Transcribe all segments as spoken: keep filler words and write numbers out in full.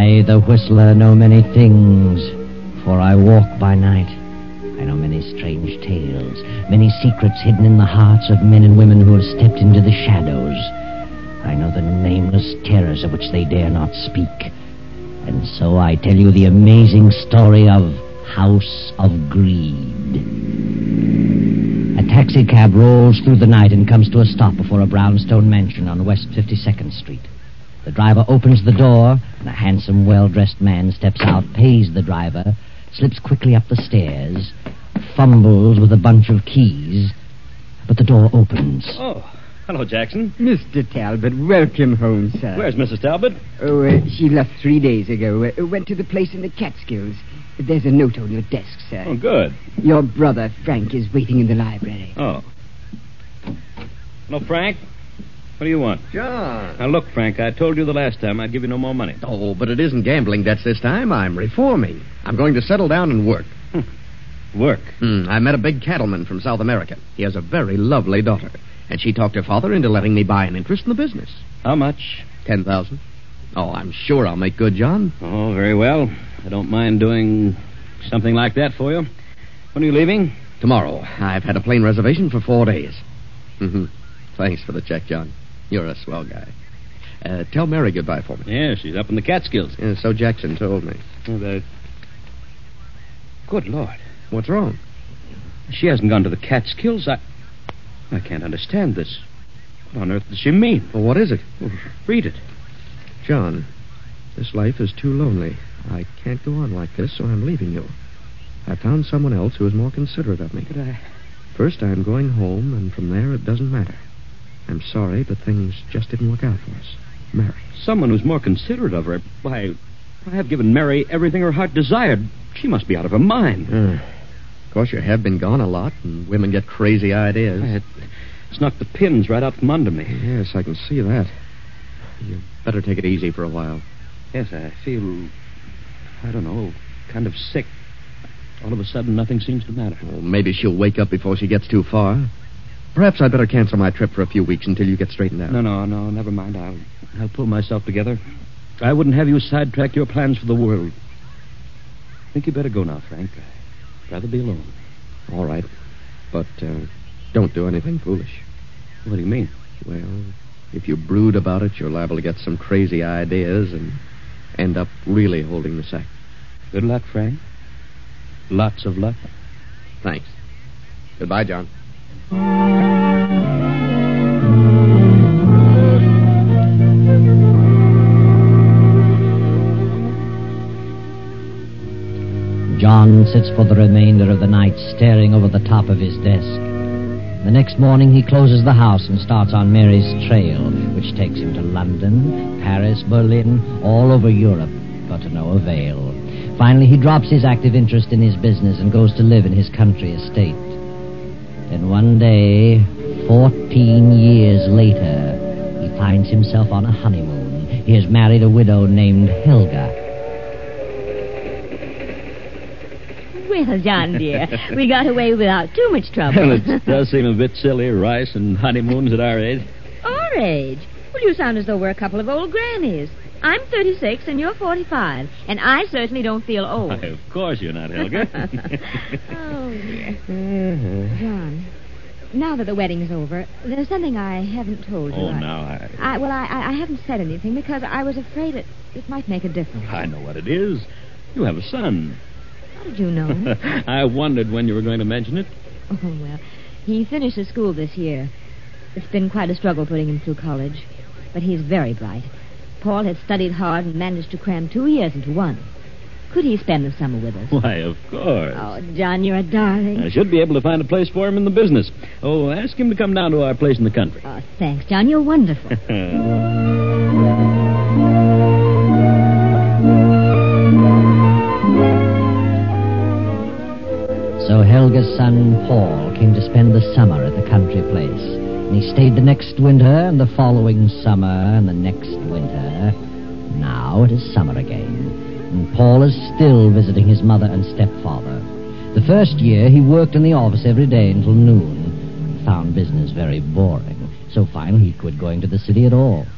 I, the whistler, know many things, for I walk by night. I know many strange tales, many secrets hidden in the hearts of men and women who have stepped into the shadows. I know the nameless terrors of which they dare not speak. And so I tell you the amazing story of House of Greed. A taxicab rolls through the night and comes to a stop before a brownstone mansion on West fifty-second Street. The driver opens the door, and a handsome, well-dressed man steps out, pays the driver, slips quickly up the stairs, fumbles with a bunch of keys, but the door opens. Oh, hello, Jackson. Mister Talbot, welcome home, sir. Where's Missus Talbot? Oh, uh, she left three days ago. Uh, went to the place in the Catskills. There's a note on your desk, sir. Oh, good. Your brother, Frank, is waiting in the library. Oh. Hello, Frank. What do you want? John. Now, look, Frank, I told you the last time I'd give you no more money. Oh, but it isn't gambling debts this time. I'm reforming. I'm going to settle down and work. Work? Hmm, I met a big cattleman from South America. He has a very lovely daughter. And she talked her father into letting me buy an interest in the business. How much? Ten thousand. Oh, I'm sure I'll make good, John. Oh, very well. I don't mind doing something like that for you. When are you leaving? Tomorrow. I've had a plane reservation for four days. Mm-hmm. Thanks for the check, John. You're a swell guy. Uh, tell Mary goodbye for me. Yeah, she's up in the Catskills. Yeah, so Jackson told me. Oh, the... Good Lord. What's wrong? She hasn't gone to the Catskills. I... I can't understand this. What on earth does she mean? Well, what is it? Well, read it. John, this life is too lonely. I can't go on like this, so I'm leaving you. I found someone else who is more considerate of me. But I... First, I'm going home, and from there, it doesn't matter. I'm sorry, but things just didn't work out for us. Mary. Someone who's more considerate of her. Why, I have given Mary everything her heart desired. She must be out of her mind. Uh, of course, you have been gone a lot, and women get crazy ideas. It, it's knocked the pins right out from under me. Yes, I can see that. You'd better take it easy for a while. Yes, I feel, I don't know, kind of sick. All of a sudden, nothing seems to matter. Well, maybe she'll wake up before she gets too far. Perhaps I'd better cancel my trip for a few weeks until you get straightened out. No, no, no, never mind. I'll, I'll pull myself together. I wouldn't have you sidetrack your plans for the world. I think you better go now, Frank. I'd rather be alone. All right. But uh, don't do anything foolish. What do you mean? Well, if you brood about it, you're liable to get some crazy ideas and end up really holding the sack. Good luck, Frank. Lots of luck. Thanks. Goodbye, John. John sits for the remainder of the night staring over the top of his desk. The next morning he closes the house and starts on Mary's trail, which takes him to London, Paris, Berlin, all over Europe, but to no avail. Finally, he drops his active interest in his business and goes to live in his country estate. Then one day, fourteen years later, he finds himself on a honeymoon. He has married a widow named Helga. Well, John, dear, we got away without too much trouble. Well, it does seem a bit silly, rice and honeymoons at our age. Our age? Well, you sound as though we're a couple of old grannies. I'm thirty-six and you're forty-five, and I certainly don't feel old. Why, of course you're not, Helga. Oh, dear. John, now that the wedding's over, there's something I haven't told you. Oh, I, now I... I... Well, I, I haven't said anything because I was afraid it, it might make a difference. I know what it is. You have a son. How did you know? I wondered when you were going to mention it. Oh, well, he finishes school this year. It's been quite a struggle putting him through college, but he's very bright. Paul has studied hard and managed to cram two years into one. Could he spend the summer with us? Why, of course. Oh, John, you're a darling. I should be able to find a place for him in the business. Oh, ask him to come down to our place in the country. Oh, thanks, John. You're wonderful. So Helga's son, Paul, came to spend the summer at the country place. And he stayed the next winter, and the following summer, and the next winter. Now it is summer again, and Paul is still visiting his mother and stepfather. The first year, he worked in the office every day until noon, and found business very boring. So finally, he quit going to the city at all.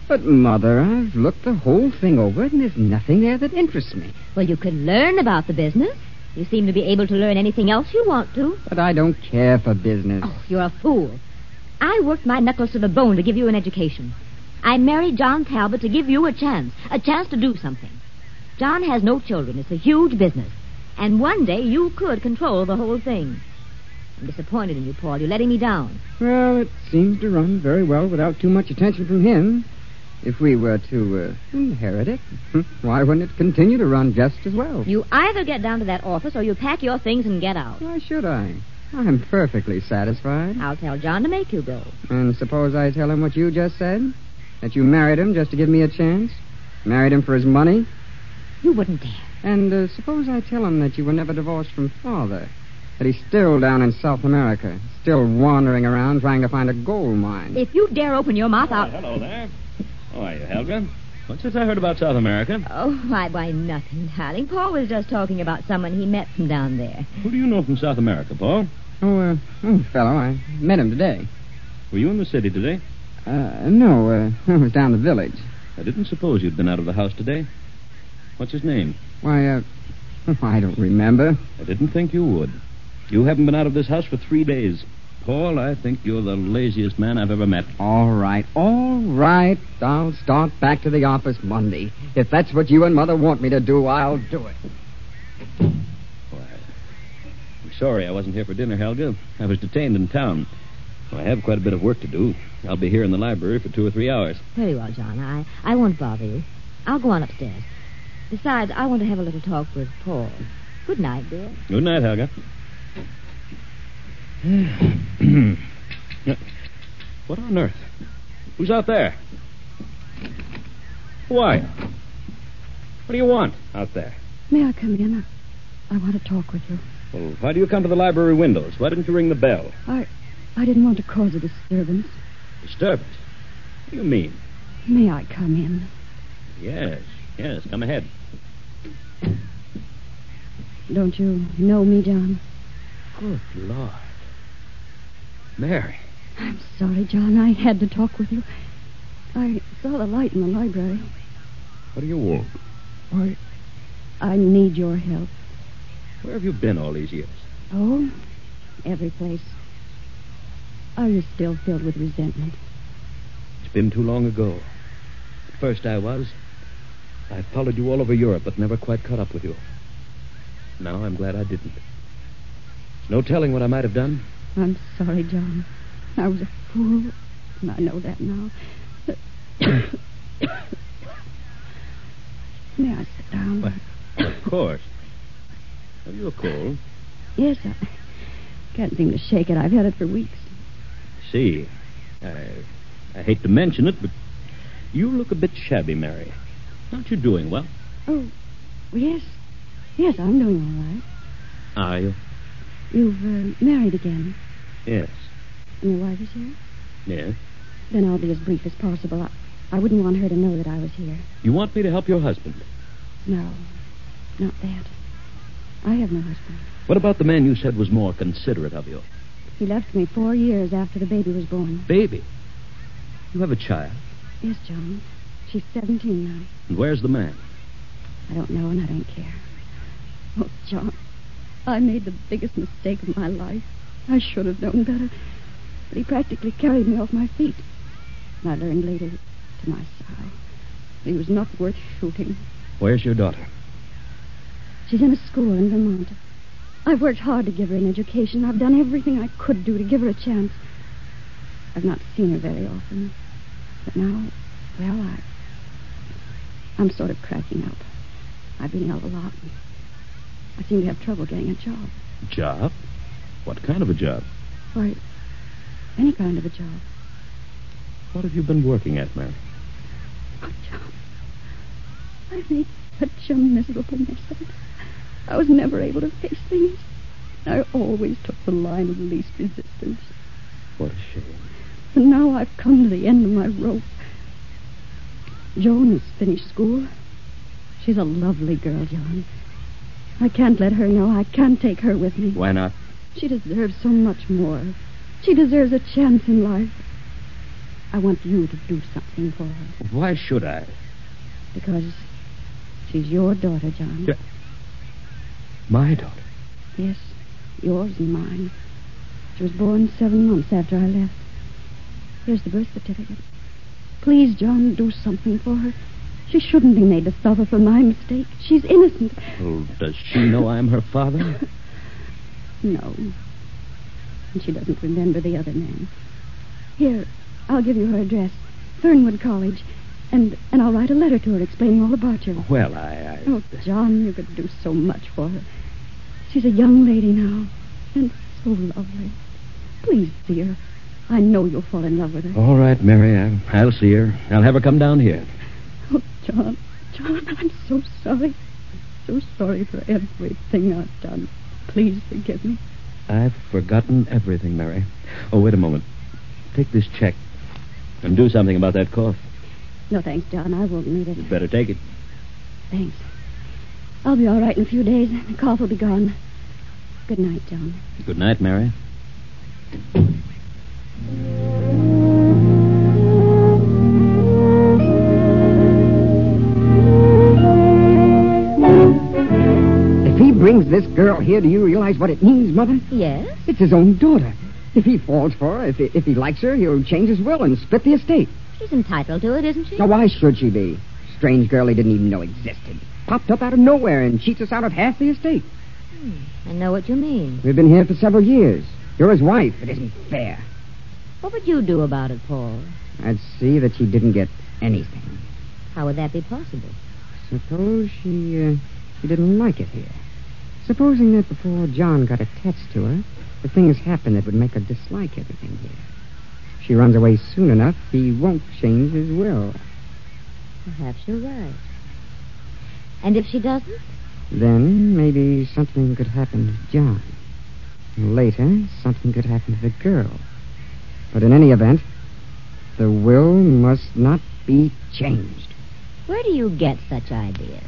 But, Mother, I've looked the whole thing over, and there's nothing there that interests me. Well, you could learn about the business. You seem to be able to learn anything else you want to. But I don't care for business. Oh, you're a fool. I worked my knuckles to the bone to give you an education. I married John Talbot to give you a chance, a chance to do something. John has no children. It's a huge business. And one day you could control the whole thing. I'm disappointed in you, Paul. You're letting me down. Well, it seems to run very well without too much attention from him. If we were to uh, inherit it, why wouldn't it continue to run just as well? You either get down to that office or you pack your things and get out. Why should I? I'm perfectly satisfied. I'll tell John to make you go. And suppose I tell him what you just said? That you married him just to give me a chance? Married him for his money? You wouldn't dare. And uh, suppose I tell him that you were never divorced from Father? That he's still down in South America, still wandering around trying to find a gold mine? If you dare open your mouth, I'll... Oh, hello there. How are you, Helga? What's this I heard about South America? Oh, why, why, nothing, darling. Paul was just talking about someone he met from down there. Who do you know from South America, Paul? Oh, uh, oh, fellow, I met him today. Were you in the city today? Uh, no, uh, I was down the village. I didn't suppose you'd been out of the house today. What's his name? Why, uh, I don't remember. I didn't think you would. You haven't been out of this house for three days. Paul, I think you're the laziest man I've ever met. All right, all right. I'll start back to the office Monday. If that's what you and Mother want me to do, I'll do it. Why, I'm sorry I wasn't here for dinner, Helga. I was detained in town. Well, I have quite a bit of work to do. I'll be here in the library for two or three hours. Very well, John. I, I won't bother you. I'll go on upstairs. Besides, I want to have a little talk with Paul. Good night, dear. Good night, Helga. What on earth? Who's out there? Why? What do you want out there? May I come in? I, I want to talk with you. Well, why do you come to the library windows? Why didn't you ring the bell? I I didn't want to cause a disturbance. Disturbance? What do you mean? May I come in? Yes, yes, come ahead. Don't you know me, John? Good Lord. Mary. I'm sorry, John. I had to talk with you. I saw the light in the library. What do you want? Or I need your help. Where have you been all these years? Oh, every place. Are you still filled with resentment? It's been too long ago. At first I was. I followed you all over Europe, but never quite caught up with you. Now I'm glad I didn't. There's no telling what I might have done. I'm sorry, John. I was a fool, and I know that now. May I sit down? Why, of course. Have you a cold? Yes, I can't seem to shake it. I've had it for weeks. See, I, I hate to mention it, but you look a bit shabby, Mary. Aren't you doing well? Oh, yes. Yes, I'm doing all right. Are you? You've uh, married again. Yes. And your wife is here? Yes. Then I'll be as brief as possible. I, I wouldn't want her to know that I was here. You want me to help your husband? No, not that. I have no husband. What about the man you said was more considerate of you? He left me four years after the baby was born. Baby? You have a child? Yes, John. She's seventeen now. And where's the man? I don't know, and I don't care. Oh, John, I made the biggest mistake of my life. I should have known better. But he practically carried me off my feet. And I learned later, to my sorrow, he was not worth shooting. Where's your daughter? She's in a school in Vermont. I've worked hard to give her an education. I've done everything I could do to give her a chance. I've not seen her very often. But now, well, I... I'm sort of cracking up. I've been ill a lot. I seem to have trouble getting a job. Job? What kind of a job? Why, any kind of a job. What have you been working at, Mary? Oh, John, I've made such a miserable mess of it. I was never able to face things. I always took the line of least resistance. What a shame. And now I've come to the end of my rope. Joan has finished school. She's a lovely girl, John. I can't let her know. I can't take her with me. Why not? She deserves so much more. She deserves a chance in life. I want you to do something for her. Why should I? Because she's your daughter, John. Yeah. My daughter? Yes, yours and mine. She was born seven months after I left. Here's the birth certificate. Please, John, do something for her. She shouldn't be made to suffer for my mistake. She's innocent. Well, does she know I'm her father? No. And she doesn't remember the other man. Here, I'll give you her address. Fernwood College. And and I'll write a letter to her explaining all about you. Well, I... I... Oh, John, you could do so much for her. She's a young lady now. And so lovely. Please see her. I know you'll fall in love with her. All right, Mary. I, I'll see her. I'll have her come down here. Oh, John. John, I'm so sorry. So sorry for everything I've done. Please forgive me. I've forgotten everything, Mary. Oh, wait a moment. Take this check and do something about that cough. No, thanks, John. I won't need it. You'd better take it. Thanks. I'll be all right in a few days. The cough will be gone. Good night, John. Good night, Mary. If he brings this girl here, do you realize what it means, Mother? Yes? It's his own daughter. If he falls for her, if he, if he likes her, he'll change his will and split the estate. She's entitled to it, isn't she? Now, why should she be? Strange girl he didn't even know existed. Popped up out of nowhere and cheats us out of half the estate. Hmm, I know what you mean. We've been here for several years. You're his wife. It isn't fair. What would you do about it, Paul? I'd see that she didn't get anything. How would that be possible? Suppose she, uh, she didn't like it here. Supposing that before John got attached to her, the things happened that would make her dislike everything here. If she runs away soon enough, he won't change his will. Perhaps you're right. And if she doesn't? Then maybe something could happen to John. Later, something could happen to the girl. But in any event, the will must not be changed. Where do you get such ideas?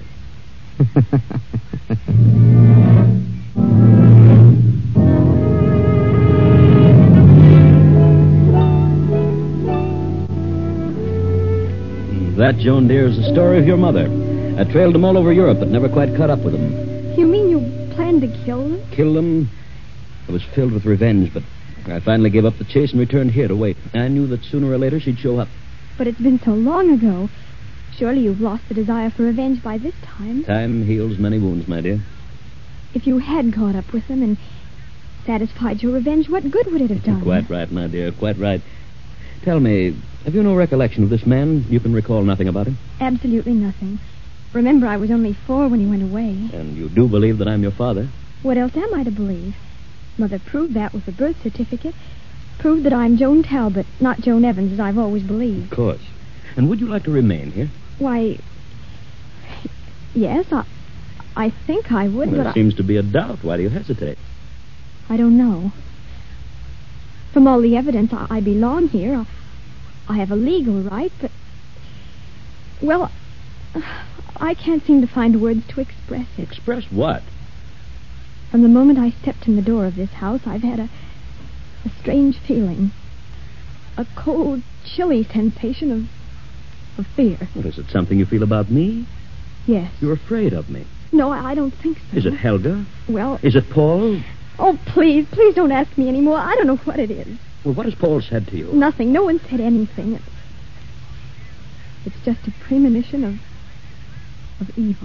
That, Joan dear, is the story of your mother. I trailed them all over Europe, but never quite caught up with them. You mean you planned to kill them? Kill them? I was filled with revenge, but I finally gave up the chase and returned here to wait. I knew that sooner or later she'd show up. But it's been so long ago. Surely you've lost the desire for revenge by this time. Time heals many wounds, my dear. If you had caught up with them and satisfied your revenge, what good would it have done? Quite right, my dear, quite right. Tell me, have you no recollection of this man? You can recall nothing about him? Absolutely nothing. Remember, I was only four when he went away. And you do believe that I'm your father? What else am I to believe? Mother proved that with the birth certificate. Proved that I'm Joan Talbot, not Joan Evans, as I've always believed. Of course. And would you like to remain here? Why, yes, I, I think I would, Well, but there I... seems to be a doubt. Why do you hesitate? I don't know. From all the evidence, I, I belong here. I, I have a legal right, but... Well, I can't seem to find words to express it. Express what? From the moment I stepped in the door of this house, I've had a, a strange feeling. A cold, chilly sensation of, of fear. What, is it something you feel about me? Yes. You're afraid of me. No, I, I don't think so. Is it Helga? Well... Is it Paul? Oh, please, please don't ask me anymore. I don't know what it is. Well, what has Paul said to you? Nothing. No one said anything. It's, it's just a premonition of of evil.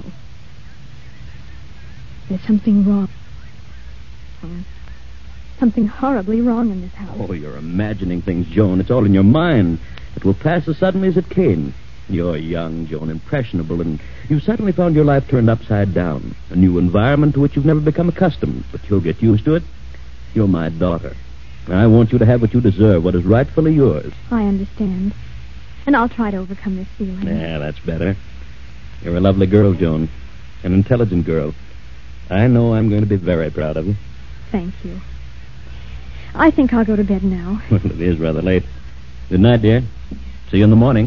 There's something wrong. Um, something horribly wrong in this house. Oh, you're imagining things, Joan. It's all in your mind. It will pass as suddenly as it came. You're young, Joan, impressionable, and you've suddenly found your life turned upside down. A new environment to which you've never become accustomed, but you'll get used to it. You're my daughter. I want you to have what you deserve, what is rightfully yours. I understand. And I'll try to overcome this feeling. Yeah, that's better. You're a lovely girl, Joan. An intelligent girl. I know I'm going to be very proud of you. Thank you. I think I'll go to bed now. Well, it is rather late. Good night, dear. See you in the morning.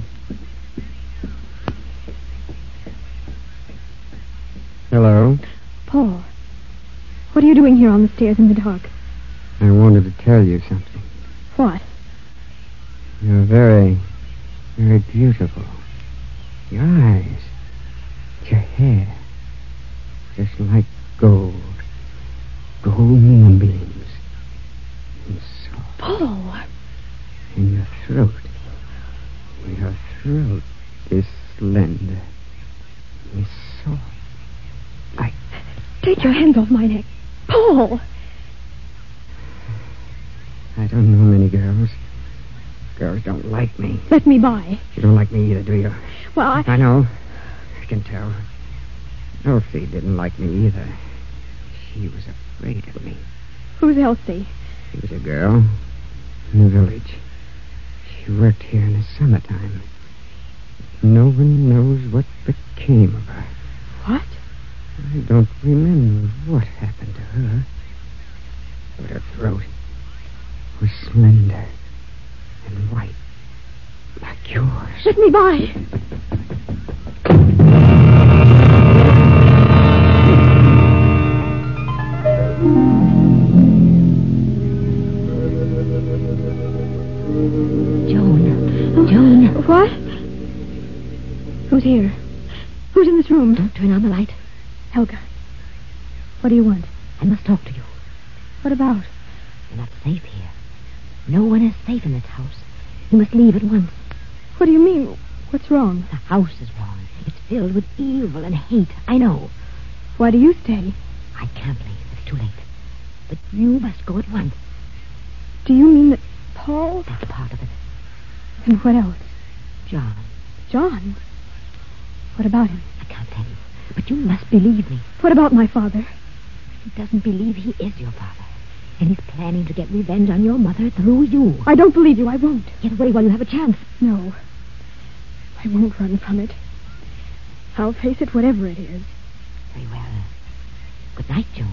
Hello. Paul, what are you doing here on the stairs in the dark? I wanted to tell you something. What? You're very, very beautiful. Your eyes, your hair, just like gold. Gold moonbeams. And soft. Paul! And your throat. Your throat is slender. Is soft. Like... Take your hands off my neck. Paul! I don't know many girls. Girls don't like me. Let me by. You don't like me either, do you? Well, I... I know. I can tell. Elsie didn't like me either. She was afraid of me. Who's Elsie? She was a girl in the village. She worked here in the summertime. No one knows what became of her. What? I don't remember what happened to her. But her throat was slender and white, like yours. Let me by. Joan. Joan. What? Who's here? Who's in this room? Don't turn on the light. Helga. What do you want? I must talk to you. What about? You're not safe here. No one is safe in this house. You must leave at once. What do you mean? What's wrong? The house is wrong. It's filled with evil and hate. I know. Why do you stay? I can't leave. It's too late. But you must go at once. Do you mean that Paul? That's part of it. And what else? John. John? What about him? I can't tell you. But you must believe me. What about my father? He doesn't believe he is your father. And he's planning to get revenge on your mother through you. I don't believe you. I won't. Get away while you have a chance. No. I won't run from it. I'll face it, whatever it is. Very well. Good night, Joe.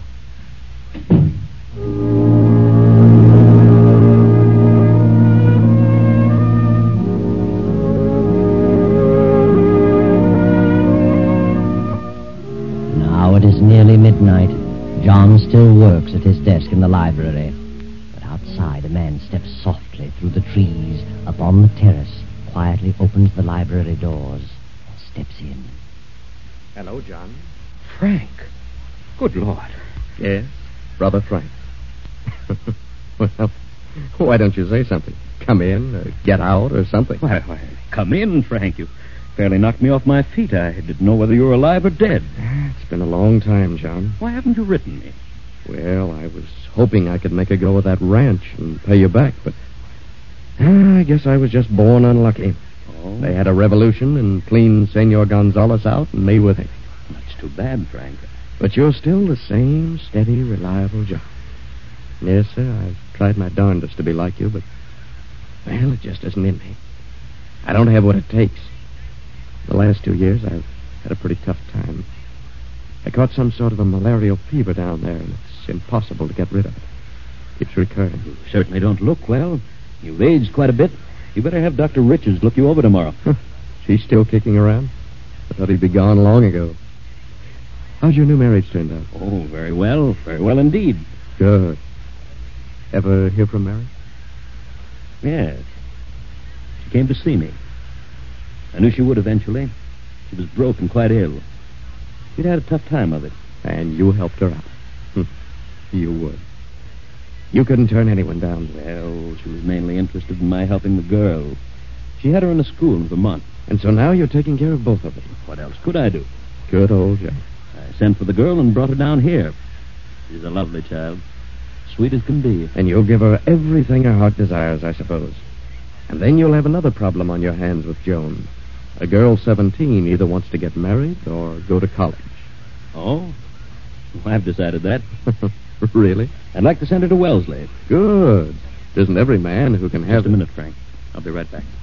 Now it is nearly midnight. John still works at his desk in the library. But outside, a man steps softly through the trees upon the terrace, quietly opens the library doors, and steps in. Hello, John. Frank. Good Lord. Yes, Brother Frank. Well, why don't you say something? Come in, or get out, or something. Why, why, come in, Frank. You fairly knocked me off my feet. I didn't know whether you were alive or dead. It's been a long time, John. Why haven't you written me? Well, I was hoping I could make a go of that ranch and pay you back, but uh, I guess I was just born unlucky. Oh. They had a revolution and cleaned Senor Gonzalez out and me with him. That's too bad, Frank. But you're still the same steady, reliable John. Yes, sir, I've tried my darndest to be like you, but, well, it just isn't in me. I don't have what it takes. The last two years, I've had a pretty tough time. I caught some sort of a malarial fever down there, and it's impossible to get rid of it. Keeps recurring. You certainly don't look well. You've aged quite a bit. You better have Doctor Richards look you over tomorrow. She's still kicking around? I thought he'd be gone long ago. How's your new marriage turned out? Oh, very well. Very well indeed. Good. Ever hear from Mary? Yes. She came to see me. I knew she would eventually. She was broke and quite ill. She'd had a tough time of it. And you helped her out. Hm. You would. You couldn't turn anyone down. Well, she was mainly interested in my helping the girl. She had her in a school in Vermont. And so now you're taking care of both of them. What else could I do? Good old John. I sent for the girl and brought her down here. She's a lovely child. Sweet as can be. And you'll give her everything her heart desires, I suppose. And then you'll have another problem on your hands with Joan. A girl seventeen either wants to get married or go to college. Oh? Well, I've decided that. Really? I'd like to send her to Wellesley. Good. Isn't every man who can have... Just a minute, Frank. I'll be right back.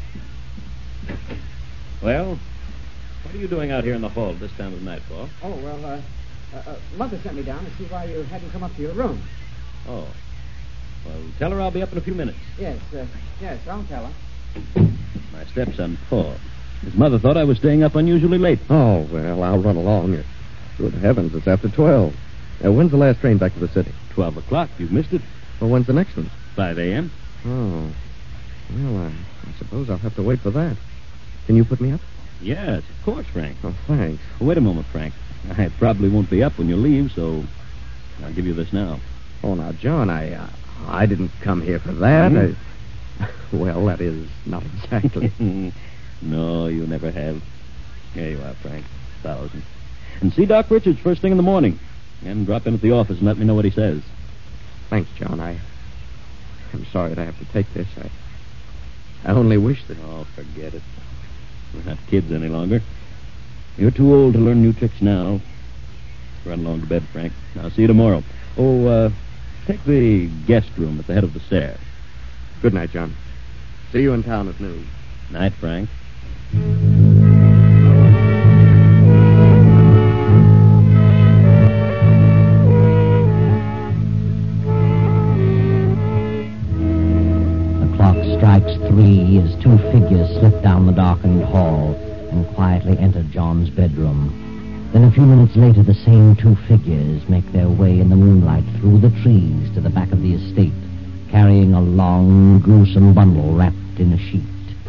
Well, what are you doing out here in the hall this time of night, Paul? Oh, well, uh, uh, uh, Mother sent me down to see why you hadn't come up to your room. Oh. Well, tell her I'll be up in a few minutes. Yes, uh, yes, I'll tell her. My stepson, Paul. His mother thought I was staying up unusually late. Oh, well, I'll run along. Good heavens, it's after twelve. Uh, when's the last train back to the city? Twelve o'clock. You've missed it. Well, when's the next one? Five a.m. Oh. Well, I, I suppose I'll have to wait for that. Can you put me up? Yes, of course, Frank. Oh, thanks. Wait a moment, Frank. I probably won't be up when you leave, so I'll give you this now. Oh, now, John, I uh, I didn't come here for that. Hmm? I, well, that is not exactly. No, you never have. Here you are, Frank. Thousand. And see Doc Richards first thing in the morning. And drop in at the office and let me know what he says. Thanks, John. I, I'm sorry to have to take this. I, I only wish that... Oh, forget it. We're not kids any longer. You're too old to learn new tricks now. Run along to bed, Frank. I'll see you tomorrow. Oh, uh, take the guest room at the head of the stair. Good night, John. See you in town at noon. Night, Frank. The clock strikes three as two figures slip down the darkened hall and quietly enter John's bedroom. Then a few minutes later, the same two figures make their way in the moonlight through the trees to the back of the estate, carrying a long, gruesome bundle wrapped in a sheet.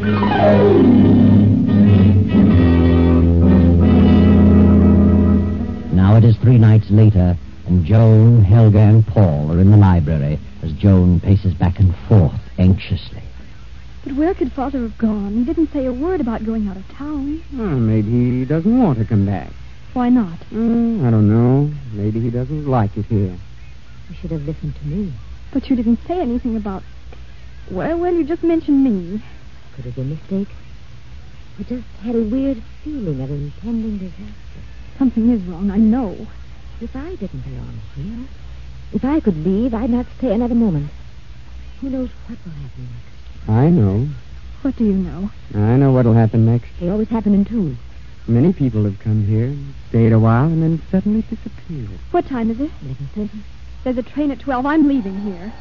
Now it is three nights later, and Joan, Helga, and Paul are in the library as Joan paces back and forth anxiously. But where could Father have gone? He didn't say a word about going out of town. Well, maybe he doesn't want to come back. Why not? Mm, I don't know. Maybe he doesn't like it here. You should have listened to me. But you didn't say anything about... Well, well, you just mentioned me. Could it be a mistake? I just had a weird feeling of impending disaster. Something is wrong, I know. If I didn't belong here, if I could leave, I'd not stay another moment. Who knows what will happen next? I know. What do you know? I know what'll happen next. They always happen in twos. Many people have come here and stayed a while and then suddenly disappeared. What time is it? eleven thirty. There's a train at twelve. I'm leaving here.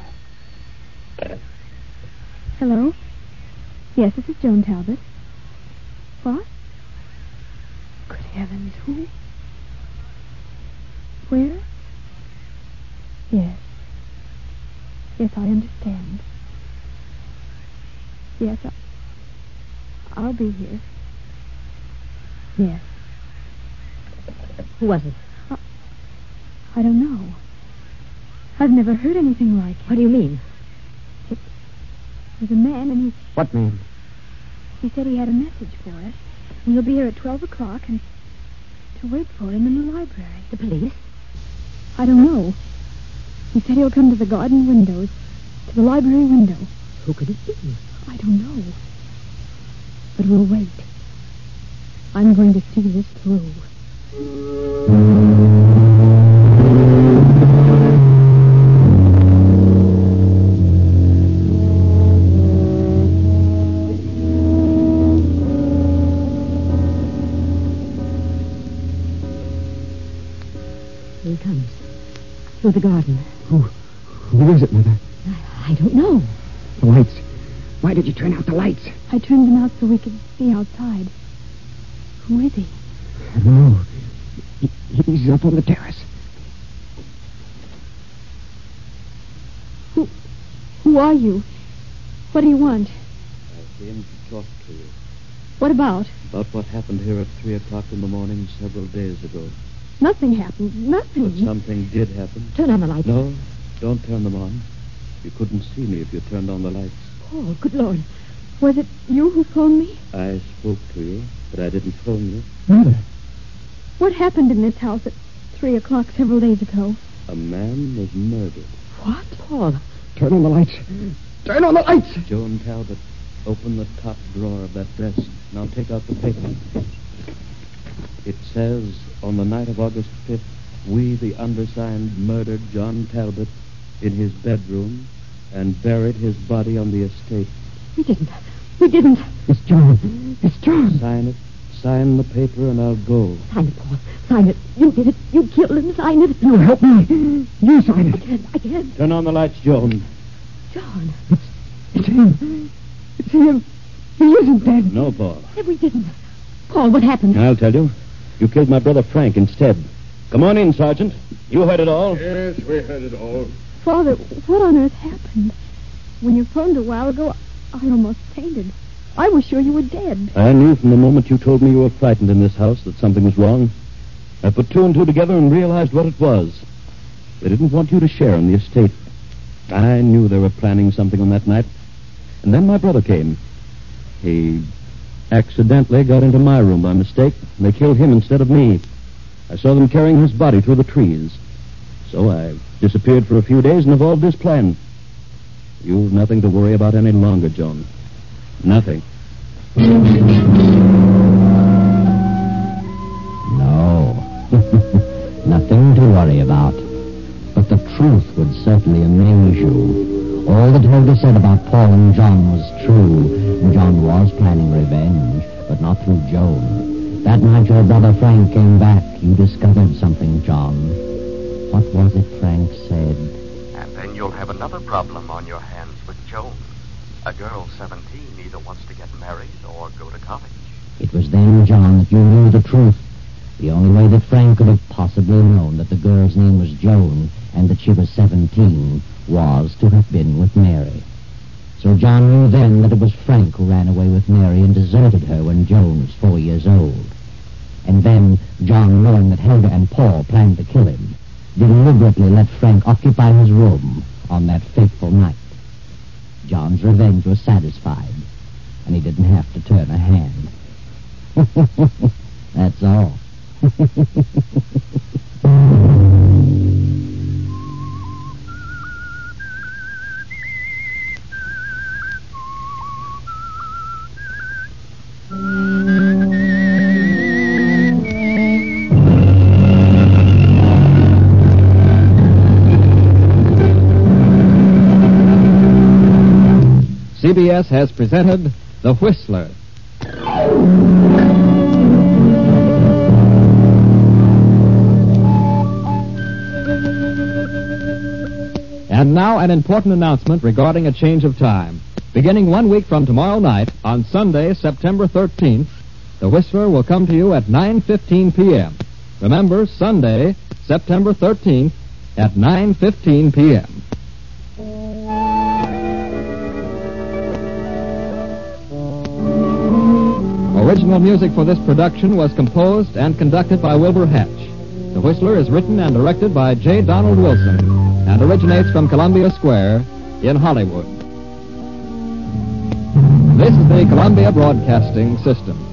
Hello? Yes, this is Joan Talbot. What? Good heavens, who? Where? Yes. Yes, I understand. Yes, I... I'll be here. Yes. Who was it? I, I don't know. I've never heard anything like it. What do you mean? It was a man, and he, What man? he said he had a message for us. And he'll be here at twelve o'clock and to wait for him in the library. The police? I don't know. He said he'll come to the garden windows, to the library window. Who could it be? I don't know. But we'll wait. I'm going to see this through. Here he comes. Through the garden. Who, who is it, Mother? I, I don't know. The lights. Why did you turn out the lights? I turned them out so we could see outside. Who is he? I don't know. He, he's up on the terrace. Who, who are you? What do you want? I came to talk to you What about? about what happened here at three o'clock in the morning several days ago. Nothing happened. Nothing. But something did happen. Turn on the lights. No, don't turn them on. You couldn't see me if you turned on the lights. Oh, good Lord. Was it you who phoned me? I spoke to you, but I didn't phone you. Mother. What happened in this house at three o'clock several days ago? A man was murdered. What? Paul. Turn on the lights. Turn on the lights. Joan Talbot, open the top drawer of that desk. Now take out the paper. It says, on the night of August fifth, we, the undersigned, murdered John Talbot in his bedroom and buried his body on the estate. We didn't. We didn't. It's John. It's John. Sign it. Sign the paper and I'll go. Sign it, Paul. Sign it. You did it. You killed him. Sign it. You help me. You sign I it. can't. I can't. Turn on the lights, Joan. John. It's him. It's him. He isn't dead. No, Paul. We didn't. Paul, what happened? I'll tell you. You killed my brother Frank instead. Come on in, Sergeant. You heard it all. Yes, we heard it all. Father, what on earth happened? When you phoned a while ago, I almost fainted. I was sure you were dead. I knew from the moment you told me you were frightened in this house that something was wrong. I put two and two together and realized what it was. They didn't want you to share in the estate. I knew they were planning something on that night. And then my brother came. He accidentally got into my room by mistake. And they killed him instead of me. I saw them carrying his body through the trees. So I disappeared for a few days and evolved this plan. You've nothing to worry about any longer, Joan. Nothing. No. Nothing to worry about. But the truth would certainly amaze you. All that Helga said about Paul and John was true. John was planning revenge, but not through Joan. That night your brother Frank came back. You discovered something, John. What was it Frank said? And then you'll have another problem on your hands with Joan. A girl seventeen either wants to get married or go to college. It was then, John, that you knew the truth. The only way that Frank could have possibly known that the girl's name was Joan and that she was seventeen was to have been with Mary. So John knew then that it was Frank who ran away with Mary and deserted her when Joan was four years old. And then, John, knowing that Helga and Paul planned to kill him, deliberately let Frank occupy his room on that fateful night. John's revenge was satisfied, and he didn't have to turn a hand. That's all. C B S has presented The Whistler. And now an important announcement regarding a change of time. Beginning one week from tomorrow night, on Sunday, September thirteenth, The Whistler will come to you at nine fifteen p.m. Remember, Sunday, September thirteenth, at nine fifteen p.m. Original music for this production was composed and conducted by Wilbur Hatch. The Whistler is written and directed by J. Donald Wilson and originates from Columbia Square in Hollywood. This is the Columbia Broadcasting System.